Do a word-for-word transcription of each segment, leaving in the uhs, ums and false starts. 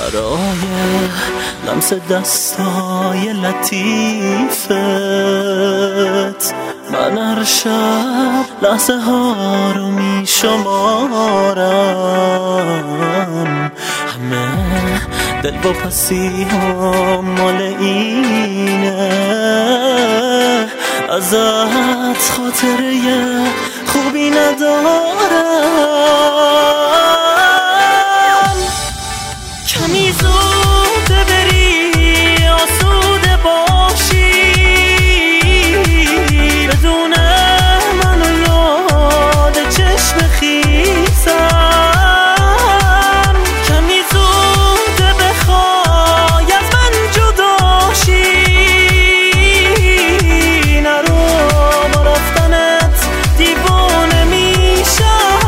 برای لمس دستای لطیفت من هر شب لحظه ها رو می شمارم. همه دل و پسی ها مال اینه، ازت خاطره خوبی ندارم. کمی زود بری آسوده باشی بدون منو یاد چشم خیسم. کمی زود بخوای از من جدا شی، نرو با رفتنت دیوانه میشم.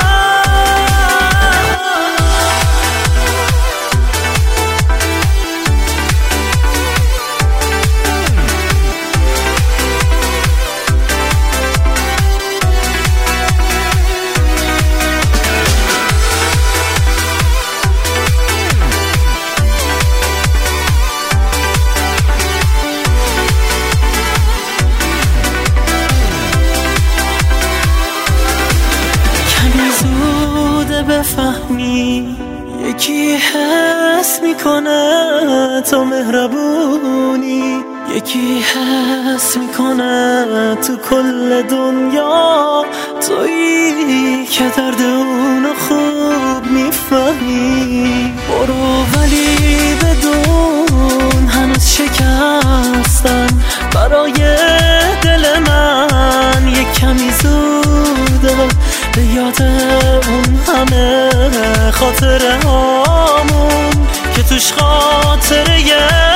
بفهمی یکی حس میکنه تو مهربونی، یکی حس میکنه تو کل دنیا تویی که درد اونو خوب میفهمی. برو ولی بدون هنوز شکستم برای دل من یک کمی زوده به یاد اون همه خاطره هامون که توش خاطره